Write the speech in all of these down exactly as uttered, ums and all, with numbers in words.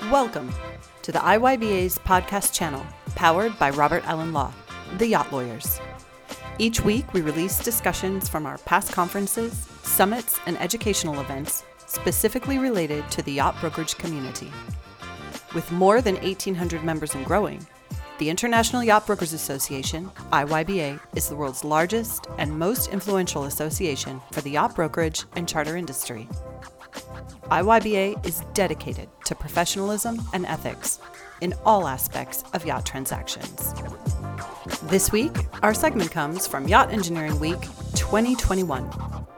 Welcome to the I Y B A's podcast channel, powered by Robert Allen Law, the Yacht Lawyers. Each week, we release discussions from our past conferences, summits, and educational events specifically related to the yacht brokerage community. With more than eighteen hundred members and growing, the International Yacht Brokers Association, I Y B A, is the world's largest and most influential association for the yacht brokerage and charter industry. I Y B A is dedicated to professionalism and ethics in all aspects of yacht transactions. This week, our segment comes from Yacht Engineering Week twenty twenty-one.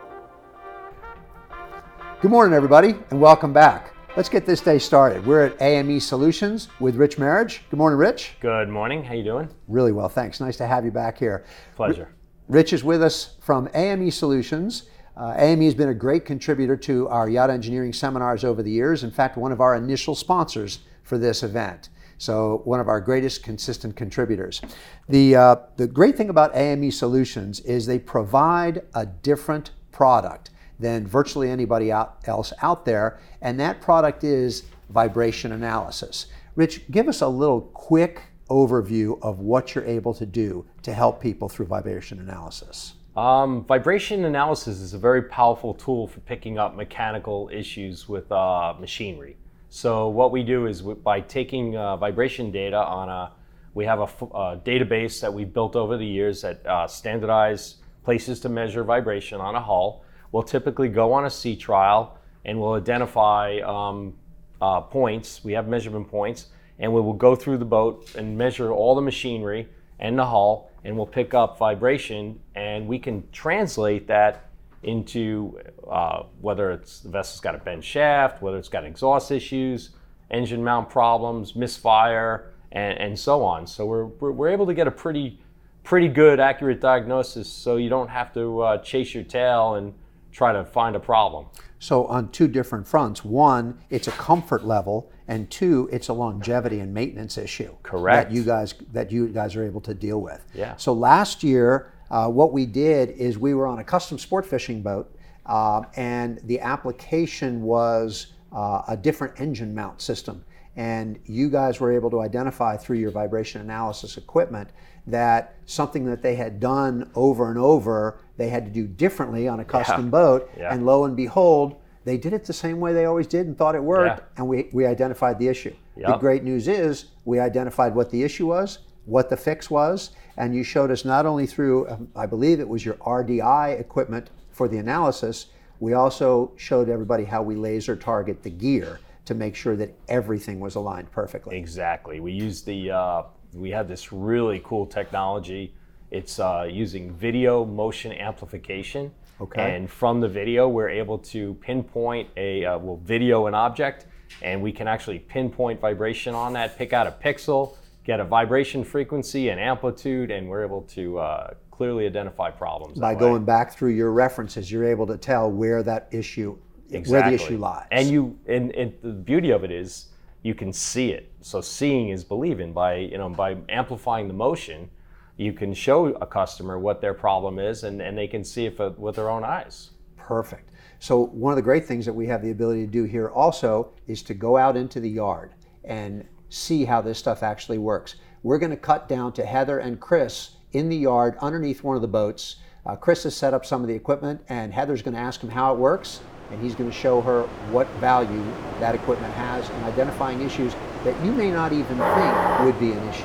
Good morning, everybody, and welcome back. Let's get this day started. We're at A M E Solutions with Rich Marriage. Good morning, Rich. Good morning. How you doing? Really well, thanks. Nice to have you back here. Pleasure. Rich is with us from A M E Solutions. Uh, A M E has been a great contributor to our yacht engineering seminars over the years. In fact, one of our initial sponsors for this event. So one of our greatest consistent contributors. The, uh, the great thing about A M E Solutions is they provide a different product than virtually anybody out, else out there, and that product is vibration analysis. Rich, give us a little quick overview of what you're able to do to help people through vibration analysis. Um, vibration analysis is a very powerful tool for picking up mechanical issues with uh, machinery. So what we do is we, by taking uh, vibration data on a, we have a, a database that we've built over the years that uh, standardize places to measure vibration on a hull. We'll typically go on a sea trial and we'll identify um, uh, points. We have measurement points, and we will go through the boat and measure all the machinery and the hull, and we'll pick up vibration, and we can translate that into uh, whether it's the vessel's got a bent shaft, whether it's got exhaust issues, engine mount problems, misfire, and, and so on. So we're, we're we're able to get a pretty pretty good accurate diagnosis, so you don't have to uh, chase your tail and try to find a problem. So on two different fronts. One, it's a comfort level, and two, it's a longevity and maintenance issue. Correct. That you guys that you guys are able to deal with. Yeah. So last year, uh, what we did is we were on a custom sport fishing boat, uh, and the application was uh, a different engine mount system. And you guys were able to identify through your vibration analysis equipment that something that they had done over and over, they had to do differently on a custom yeah. boat. Yeah. And lo and behold, they did it the same way they always did and thought it worked, yeah. and we, we identified the issue. Yep. The great news is we identified what the issue was, what the fix was, and you showed us not only through, um, I believe it was your R D I equipment for the analysis, we also showed everybody how we laser target the gear to make sure that everything was aligned perfectly. Exactly. We used the, uh, we have this really cool technology. It's uh, using video motion amplification. Okay. And from the video, we're able to pinpoint a, uh, we'll video an object, and we can actually pinpoint vibration on that, pick out a pixel, get a vibration frequency and amplitude, and we're able to uh, clearly identify problems. By going back through your references, you're able to tell where that issue Exactly. where the issue lies. And you, and, and the beauty of it is you can see it. So seeing is believing. By you know by amplifying the motion, you can show a customer what their problem is, and, and they can see it with their own eyes. Perfect. So one of the great things that we have the ability to do here also is to go out into the yard and see how this stuff actually works. We're going to cut down to Heather and Chris in the yard underneath one of the boats. Uh, Chris has set up some of the equipment, and Heather's going to ask him how it works. And he's going to show her what value that equipment has in identifying issues that you may not even think would be an issue.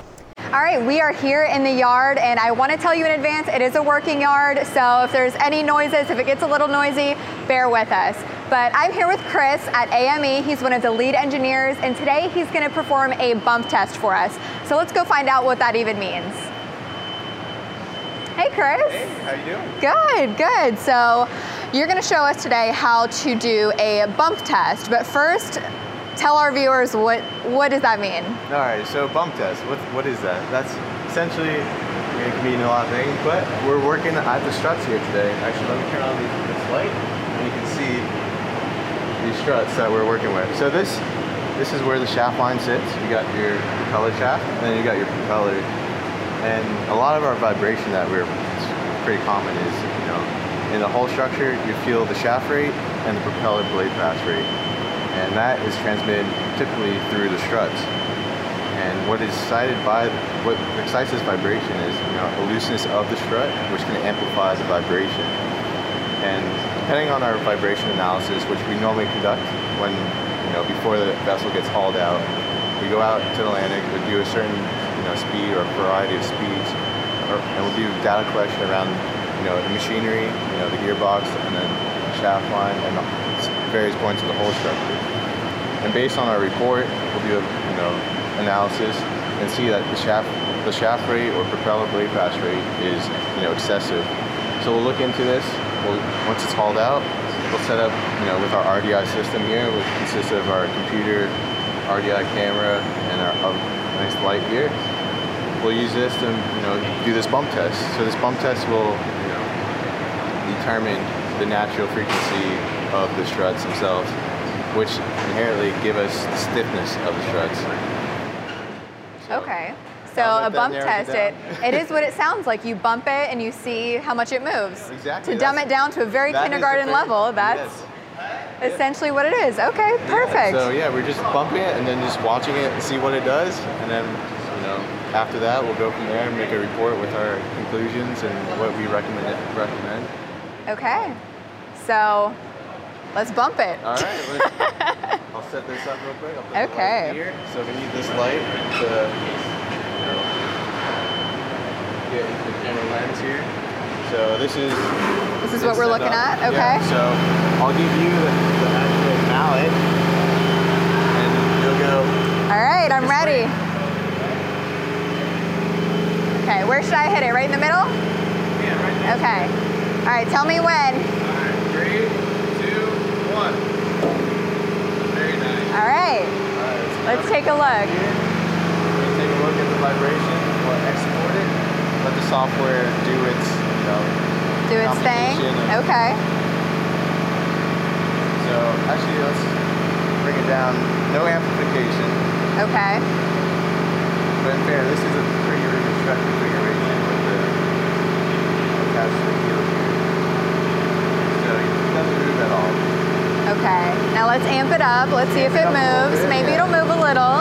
All right, we are here in the yard, and I want to tell you in advance, it is a working yard, so if there's any noises, if it gets a little noisy, bear with us. But I'm here with Chris at A M E. He's one of the lead engineers, and today he's going to perform a bump test for us. So let's go find out what that even means. Hey, Chris. Hey, how you doing? Good, good. So you're going to show us today how to do a bump test, but first, tell our viewers what what does that mean? All right, so bump test, what, what is that? That's essentially, it can mean a lot of things, but we're working at the struts here today. Actually, let me turn on this light, and you can see these struts that we're working with. So this this is where the shaft line sits. You got your propeller shaft, and then you got your propeller. And a lot of our vibration that we're, it's pretty common is, you know, in the hull structure, you feel the shaft rate and the propeller blade pass rate. and that is transmitted typically through the struts. And what is excited by, what excites this vibration is, you know, the looseness of the strut, which can amplify the vibration. And depending on our vibration analysis, which we normally conduct when, you know, before the vessel gets hauled out, we go out to the Atlantic, we do a certain, you know, speed or a variety of speeds, or, and we'll do data collection around, you know, the machinery, you know, the gearbox, and then the shaft line, and the various points of the hull structure. And based on our report, we'll do a, you know, analysis and see that the shaft the shaft rate or propeller blade pass rate is, you know, excessive. So we'll look into this. We'll, once it's hauled out, we'll set up, you know, with our R D I system here, which consists of our computer, R D I camera, and our, our nice light here. We'll use this to, you know, do this bump test. So this bump test will, you know, determine the natural frequency of the struts themselves, which inherently give us the stiffness of the struts. Okay, so a bump test, it, it is what it sounds like. You bump it and you see how much it moves. Exactly. To dumb it down to a very kindergarten level, that's yes. essentially what it is. Okay, perfect. So yeah, we're just bumping it and then just watching it and see what it does. And then, you know, after that, we'll go from there and make a report with our conclusions and what we recommend. recommend. Okay, so let's bump it. All right. I'll set this up real quick. I'll put okay. the light here. So we need this light to, you know, get the camera lens here. So this is. This is what we're looking up. at. Okay. Yeah, so I'll give you the, the actual mallet, and you'll go. All right, I'm ready. Way. Okay, where should I hit it? Right in the middle? Yeah, right there. Okay. All right, tell me when. All right, three, two, one. Very nice. All right. All right, let's take a look. We're going to take a look at the vibration. We'll export it. Let the software do its, you know, do its thing. Okay. So actually, let's bring it down. No amplification. Okay. But in fair, this is a pretty rigid strut configuration with the attached to the heel here. So it doesn't move at all. Okay. Now let's amp it up. Let's see if it moves. Maybe it'll move a little.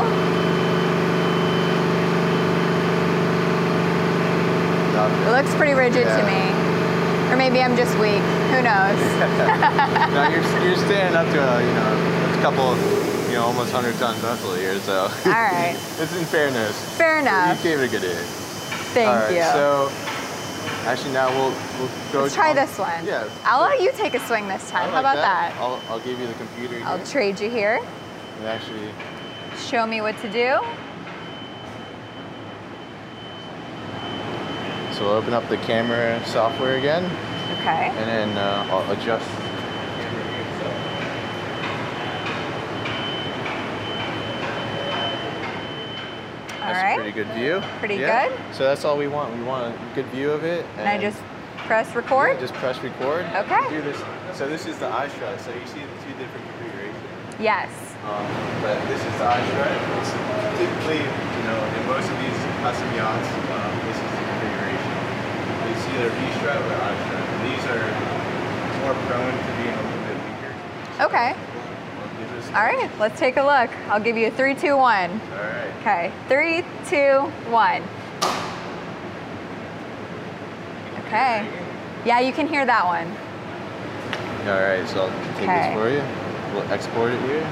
It looks pretty rigid yeah. to me. Or maybe I'm just weak. Who knows? No, you're, you're standing up to a, you know, a couple, you know, almost one hundred ton vessel here, so. All right. It's in fairness. Fair enough. You gave it a good hit. Thank All right, you. So, actually now we'll, we'll go. Let's try on, this one. Yeah. I'll let you take a swing this time. Like How about that? that? I'll, I'll give you the computer here. I'll trade you here. And actually. Show me what to do. So we'll open up the camera software again. Okay. And then uh, I'll adjust the camera view itself. All That's right. a pretty good view. Pretty yeah. good. So that's all we want. We want a good view of it. And, and I just press record? Yeah, just press record. Okay. Do this. So this is the eye strut. So you see the two different configurations. Yes. Um, but this is the eye strut. It's typically, you know, in most of these custom yachts, um, this is the configuration. It's either V strut or I strut. And these are more prone to being a little bit weaker. Okay. All right, let's take a look. I'll give you a three, two, one. All right. Okay, three, two, one. Okay. Yeah, you can hear that one. All right, so I'll take okay. this for you. We'll export it here.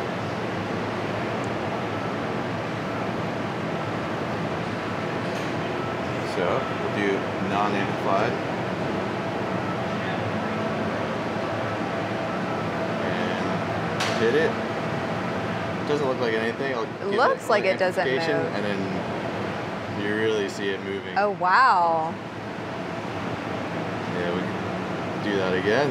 So we'll do non-amplified. And hit it. It doesn't look like anything. I'll it looks it like it doesn't move. And then you really see it moving. Oh, wow. Yeah, we can do that again.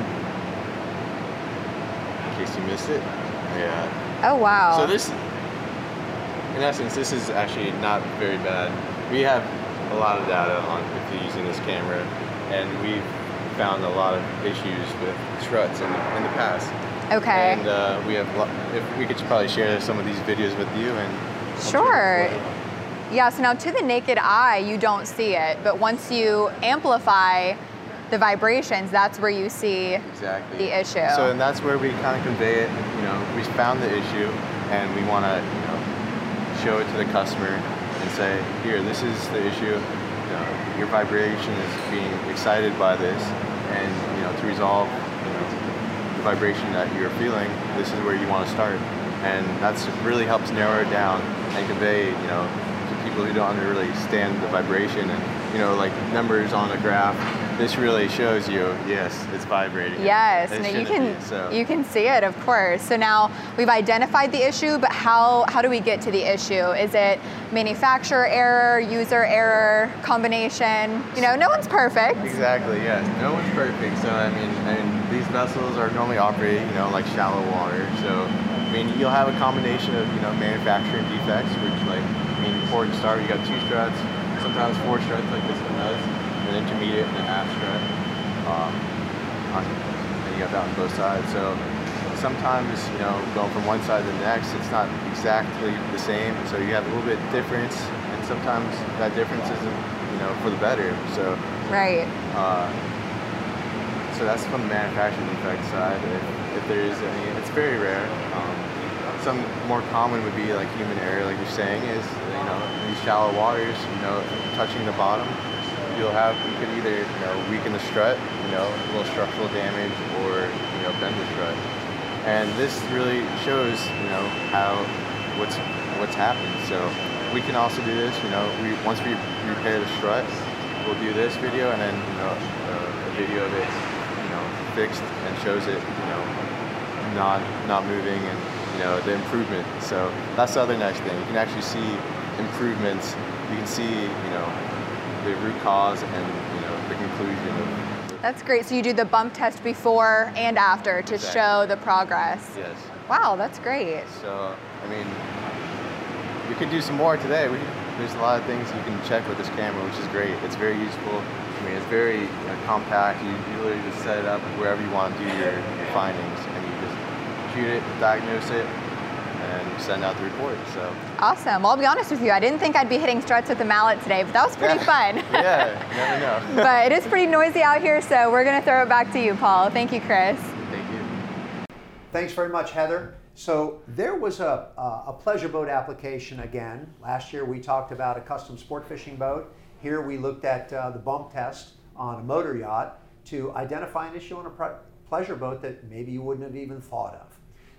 In case you missed it. Yeah. Oh, wow. So this, in essence, this is actually not very bad. We have a lot of data on if you're using this camera, and we've found a lot of issues with struts in the, in the past. Okay. And uh, we have, if we could probably share some of these videos with you and. Sure. Yeah. So now, to the naked eye, you don't see it, but once you amplify the vibrations, that's where you see exactly. the issue. So, and that's where we kind of convey it. You know, we found the issue, and we want to, you know, show it to the customer and say, here, this is the issue. You know, your vibration is being excited by this, and you know, to resolve, you know, the vibration that you're feeling, this is where you want to start. And that's really helps narrow it down and convey, you know, to people who don't really stand the vibration and, you know, like numbers on a graph. This really shows you, yes, it's vibrating. Yes, It no, you shouldn't can be, so. you can see it, of course. So now we've identified the issue, but how how do we get to the issue? Is it manufacturer error, user error, combination? You know, no one's perfect. Exactly, yes. No one's perfect. So I mean, I mean, these vessels are normally operated, you know, like shallow water. So I mean, you'll have a combination of, you know, manufacturing defects, which, like, I mean, before you start, you got two struts, sometimes four struts like this one does, an intermediate and a half strut. Um, on, and you got that on both sides. So sometimes, you know, going from one side to the next, it's not exactly the same. So you have a little bit difference, and sometimes that difference isn't, you know, for the better. So Right. uh, so that's from the manufacturing defect side. If, if there is any, it's very rare. Um, some more common would be like human error, like you're saying, is, you know, in these shallow waters, you know, touching the bottom, you'll have, you could either, you know, weaken the strut, you know, a little structural damage, or, you know, bend the strut. And this really shows, you know, how, what's what's happened. So we can also do this, you know, we once we repair the strut, we'll do this video, and then, you know, uh, a video of it, you know, fixed, and shows it, you know, not not moving, and, you know, the improvement. So that's the other nice thing. You can actually see improvements. You can see, you know, the root cause and, you know, the conclusion of. That's great. So you do the bump test before and after to Exactly. show the progress. Yes. Wow, that's great. So, I mean, we could do some more today. We, there's a lot of things you can check with this camera, which is great. It's very useful. I mean, it's very, you know, compact. You, you literally just set it up wherever you want to do your, your findings, and you just shoot it, diagnose it, and send out the report. So. Awesome. Well, I'll be honest with you, I didn't think I'd be hitting struts with the mallet today, but that was pretty fun. Yeah, you never know. But it is pretty noisy out here, so we're going to throw it back to you, Paul. Thank you, Chris. Thank you. Thanks very much, Heather. So there was a, a pleasure boat application again. Last year we talked about a custom sport fishing boat. Here we looked at uh, the bump test on a motor yacht to identify an issue on a pre- pleasure boat that maybe you wouldn't have even thought of.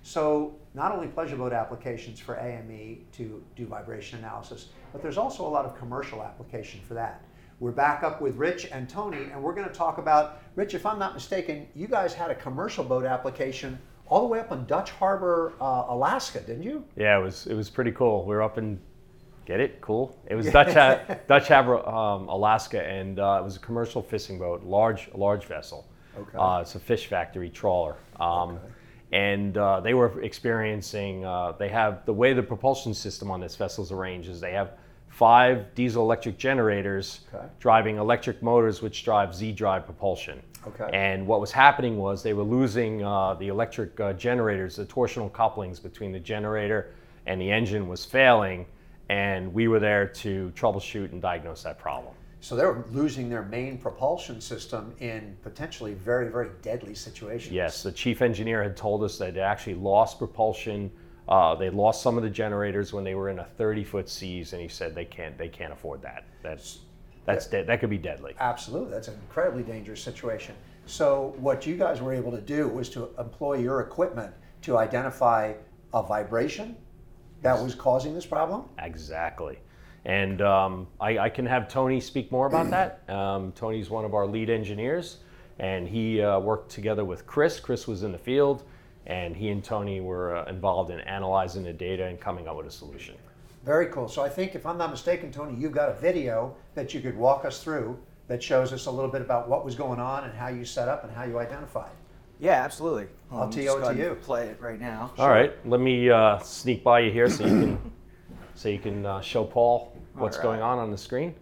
So not only pleasure boat applications for A M E to do vibration analysis, but there's also a lot of commercial application for that. We're back up with Rich and Tony, and we're going to talk about, Rich, if I'm not mistaken, you guys had a commercial boat application all the way up in Dutch Harbor, uh, Alaska, didn't you? Yeah, it was it was pretty cool. We were up in, get it? Cool. It was Dutch ha- Dutch Harbor, um, Alaska, and uh, it was a commercial fishing boat, large large vessel. Okay. Uh, it's a fish factory trawler. Um, Okay. And uh, they were experiencing, uh, they have, the way the propulsion system on this vessel is arranged is they have five diesel electric generators Okay. driving electric motors which drive Z-drive propulsion. Okay. And what was happening was they were losing uh, the electric uh, generators, the torsional couplings between the generator and the engine was failing, and we were there to troubleshoot and diagnose that problem. So they were losing their main propulsion system in potentially very, very deadly situations. Yes, the chief engineer had told us that they actually lost propulsion. Uh, they lost some of the generators when they were in a thirty-foot seas, and he said they can't they can't afford that. That's that's de- that could be deadly. Absolutely, that's an incredibly dangerous situation. So what you guys were able to do was to employ your equipment to identify a vibration that was causing this problem? Exactly. And um, I, I can have Tony speak more about that. Um, Tony's one of our lead engineers, and he uh, worked together with Chris. Chris was in the field, and he and Tony were uh, involved in analyzing the data and coming up with a solution. Very cool. So I think, if I'm not mistaken, Tony, you've got a video that you could walk us through that shows us a little bit about what was going on and how you set up and how you identified. Yeah, absolutely. I'll Um, tee just it go to ahead you. and Play it right now. All right, let me uh, sneak by you here so you can so you can uh, show Paul what's All right. going on on the screen.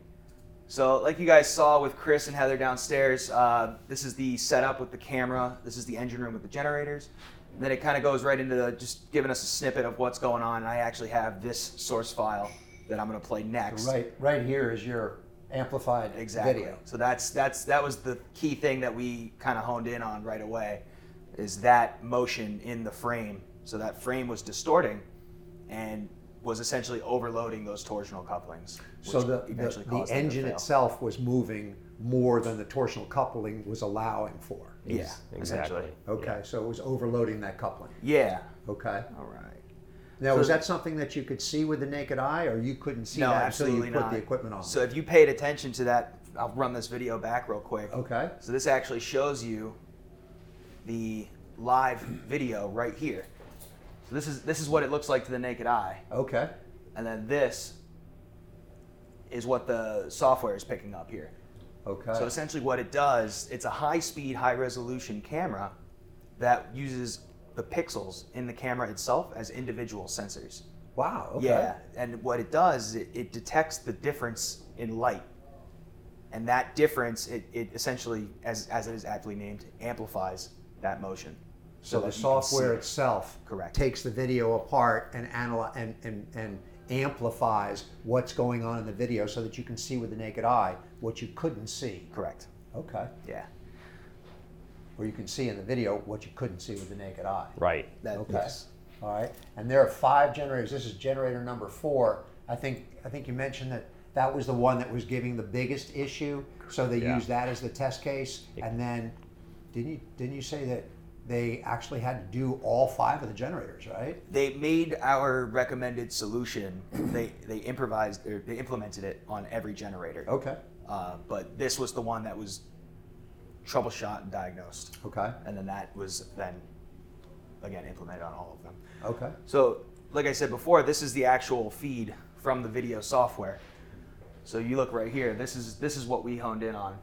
So, like you guys saw with Chris and Heather downstairs, uh, this is the setup with the camera. This is the engine room with the generators. And then it kind of goes right into the, just giving us a snippet of what's going on. And I actually have this source file that I'm going to play next. Right, right here is your amplified Exactly. video. So that's that's that was the key thing that we kind of honed in on right away, is that motion in the frame. So that frame was distorting, and was essentially overloading those torsional couplings. So which the, the, eventually the caused them to engine fail. itself was moving more than the torsional coupling was allowing for. Yeah, Exactly. essentially. Okay, so it was overloading that coupling. Yeah. Okay. All right. Now, So- was that something that you could see with the naked eye, or you couldn't see No, that until absolutely you put not. the equipment on? So if you paid attention to that, I'll run this video back real quick. Okay. So this actually shows you the live video right here. So this is this is what it looks like to the naked eye, Okay. and then this is what the software is picking up here. Okay. So essentially what it does, it's a high-speed, high-resolution camera that uses the pixels in the camera itself as individual sensors. Wow. Okay. Yeah, and what it does, it, it detects the difference in light. And that difference, it, it essentially, as, as it is aptly named, amplifies that motion. So, that the you can software see it. itself Correct. takes the video apart and analyze and, and, and amplifies what's going on in the video so that you can see with the naked eye what you couldn't see. Correct. Okay. Yeah. Or you can see in the video what you couldn't see with the naked eye. Right. That, Okay. Yes. All right. And there are five generators. This is generator number four. I think I think you mentioned that that was the one that was giving the biggest issue. So they Yeah. used that as the test case. And then didn't you didn't you say that they actually had to do all five of the generators, right? They made our recommended solution. They they improvised or they implemented it on every generator. Okay. Uh, but this was the one that was troubleshot and diagnosed. Okay. And then that was then again implemented on all of them. Okay. So, like I said before, this is the actual feed from the video software. So you look right here. This is this is what we honed in on.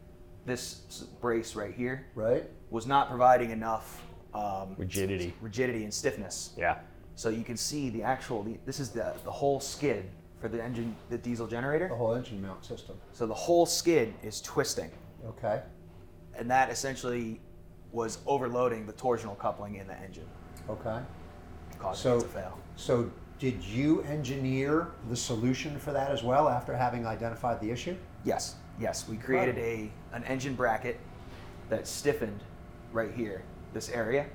This s- brace right here Right? was not providing enough um, Rigidity. rigidity and stiffness. Yeah. So you can see the actual. The, this is the the whole skid for the engine, the diesel generator. The whole engine mount system. So the whole skid is twisting, Okay. and that essentially was overloading the torsional coupling in the engine, Okay. causing So it to fail. so did you engineer the solution for that as well after having identified the issue? Yes, yes. We created a an engine bracket that stiffened right here, this area,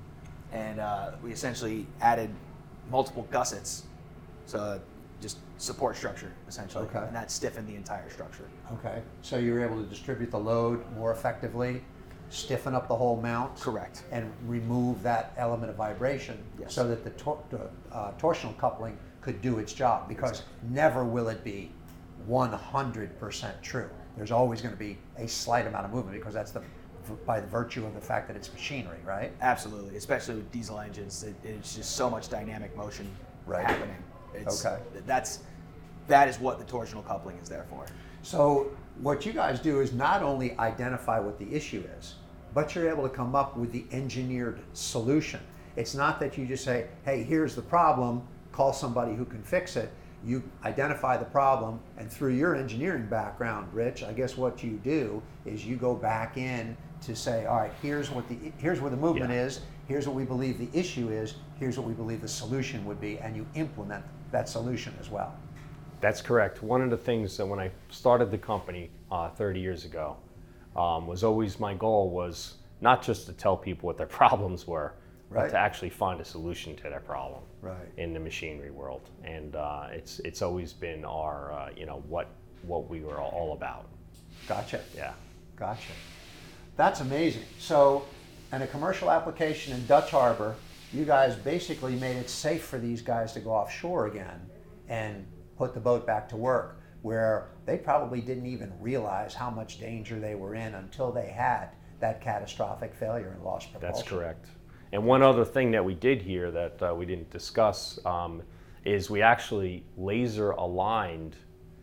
and uh, we essentially added multiple gussets, so just support structure essentially, Okay. and that stiffened the entire structure. Okay. So you were able to distribute the load more effectively, stiffen up the whole mount. Correct. And remove that element of vibration Yes. so that the, tor- the uh, torsional coupling could do its job, because never will it be one hundred percent true. There's always going to be a slight amount of movement, because that's the by the virtue of the fact that it's machinery, right? Absolutely, especially with diesel engines, it, it's just so much dynamic motion Right. happening. It's, Okay. That's that is what the torsional coupling is there for. So what you guys do is not only identify what the issue is, but you're able to come up with the engineered solution. It's not that you just say, hey, here's the problem, call somebody who can fix it. You identify the problem, and through your engineering background, Rich, I guess what you do is you go back in to say, all right, here's what the here's where the movement Yeah. is, here's what we believe the issue is, here's what we believe the solution would be, and you implement that solution as well. That's correct. One of the things that when I started the company uh, thirty years ago um, was always my goal was not just to tell people what their problems were, Right. but to actually find a solution to their problem Right. in the machinery world. And uh, it's it's always been our uh, you know what what we were all about. Gotcha. Yeah. Gotcha. That's amazing. So, in a commercial application in Dutch Harbor, you guys basically made it safe for these guys to go offshore again and put the boat back to work, where they probably didn't even realize how much danger they were in until they had that catastrophic failure and lost propulsion. That's correct. And one other thing that we did here that uh, we didn't discuss um, is we actually laser aligned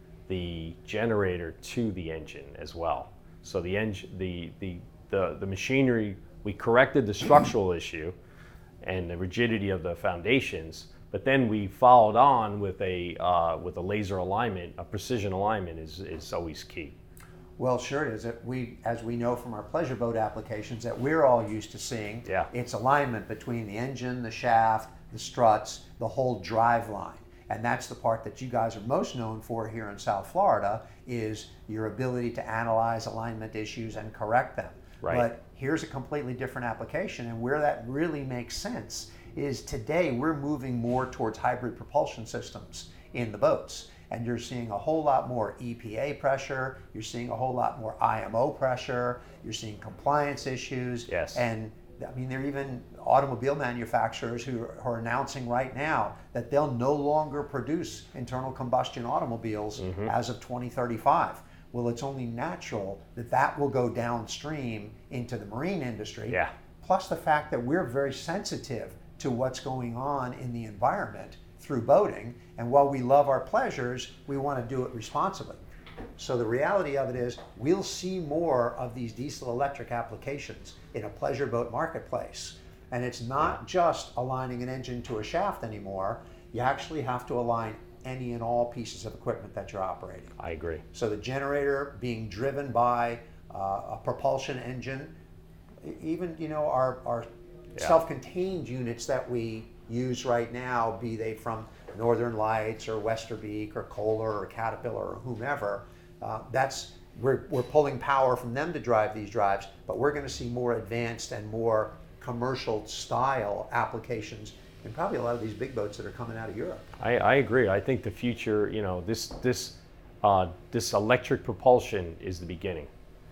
the generator to the engine as well. So the engine, the, the the the machinery, we corrected the structural issue and the rigidity of the foundations, but then we followed on with a uh, with a laser alignment. A precision alignment is is always key. Well, sure it is. It, we, as we know from our pleasure boat applications that we're all used to seeing, Yeah. it's alignment between the engine, the shaft, the struts, the whole drive line. And that's the part that you guys are most known for here in South Florida, is your ability to analyze alignment issues and correct them. Right. But here's a completely different application, and where that really makes sense is today we're moving more towards hybrid propulsion systems in the boats. And you're seeing a whole lot more E P A pressure, you're seeing a whole lot more I M O pressure, you're seeing compliance issues. Yes. And I mean, there are even automobile manufacturers who are, who are announcing right now that they'll no longer produce internal combustion automobiles mm-hmm. as of twenty thirty-five. Well, it's only natural that that will go downstream into the marine industry. Yeah. Plus the fact that we're very sensitive to what's going on in the environment through boating. And while we love our pleasures, we want to do it responsibly. So the reality of it is we'll see more of these diesel electric applications in a pleasure boat marketplace. And it's not just aligning an engine to a shaft anymore. You actually have to align any and all pieces of equipment that you're operating. I agree. So the generator being driven by uh, a propulsion engine, even, you know, our, our yeah. self-contained units that we use right now, be they from Northern Lights or Westerbeek or Kohler or Caterpillar or whomever, uh, that's we're, we're pulling power from them to drive these drives, but we're going to see more advanced and more commercial style applications in probably a lot of these big boats that are coming out of Europe. I, I agree. I think the future, you know, this this uh, this electric propulsion is the beginning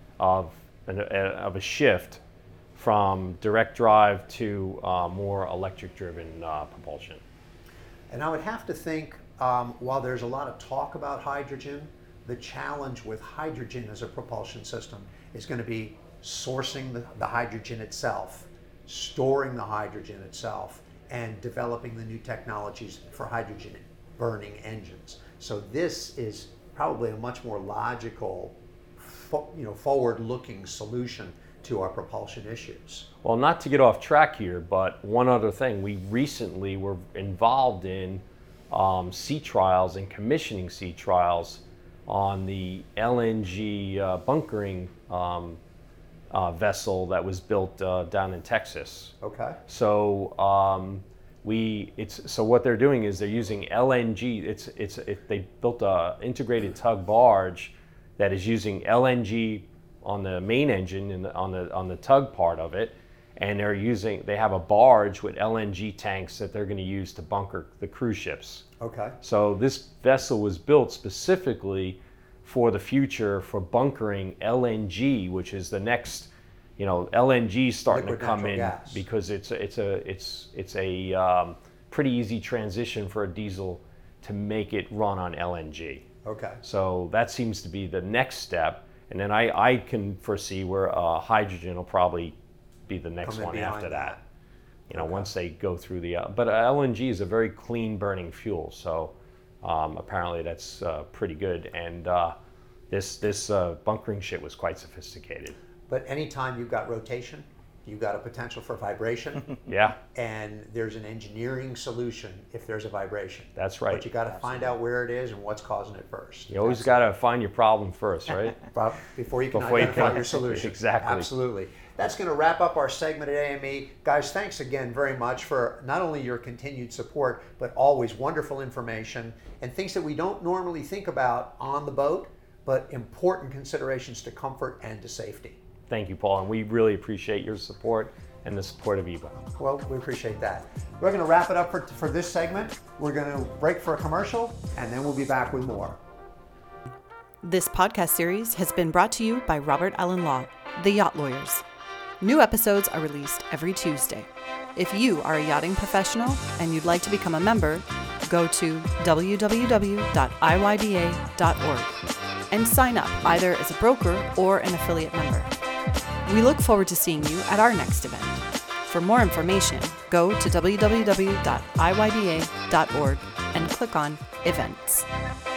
of an, of a shift from direct drive to uh, more electric-driven uh, propulsion. And I would have to think, um, while there's a lot of talk about hydrogen, the challenge with hydrogen as a propulsion system is going to be sourcing the, the hydrogen itself, storing the hydrogen itself, and developing the new technologies for hydrogen burning engines. So this is probably a much more logical, fo- you know, forward-looking solution to our propulsion issues. Well, not to get off track here, but one other thing. We recently were involved in um, sea trials and commissioning sea trials on the L N G uh, bunkering um, uh, vessel that was built uh, down in Texas. Okay. So um, we, it's so what they're doing is they're using L N G. It's it's it, they built a integrated tug barge that is using L N G on the main engine and on the on the tug part of it, and they're using they have a barge with L N G tanks that they're going to use to bunker the cruise ships. Okay. So this vessel was built specifically for the future for bunkering L N G, which is the next, you know, L N G starting Liquid to come natural in gas. because it's a, it's a it's it's a um, pretty easy transition for a diesel to make it run on L N G. Okay. So that seems to be the next step. And then I, I can foresee where uh, hydrogen will probably be the next Coming one behind after that. that. You know, Okay. once they go through the, uh, but L N G is a very clean burning fuel, so um, apparently that's uh, pretty good. And uh, this this uh, bunkering shit was quite sophisticated. But anytime you've got rotation, you've got a potential for vibration. Yeah, And there's an engineering solution if there's a vibration. that's right. But you got to find out where it is and what's causing it first. You always got to find your problem first, right? But before you can Before you identify can- your solution. Exactly. Absolutely. That's going to wrap up our segment at A M E. Guys, thanks again very much for not only your continued support, but always wonderful information and things that we don't normally think about on the boat, but important considerations to comfort and to safety. Thank you, Paul, and we really appreciate your support and the support of E B A. Well, we appreciate that. We're going to wrap it up for, for this segment. We're going to break for a commercial, and then we'll be back with more. This podcast series has been brought to you by Robert Allen Law, the Yacht Lawyers. New episodes are released every Tuesday. If you are a yachting professional and you'd like to become a member, go to w w w dot i y b a dot org and sign up either as a broker or an affiliate member. We look forward to seeing you at our next event. For more information, go to w w w dot i y b a dot org and click on Events.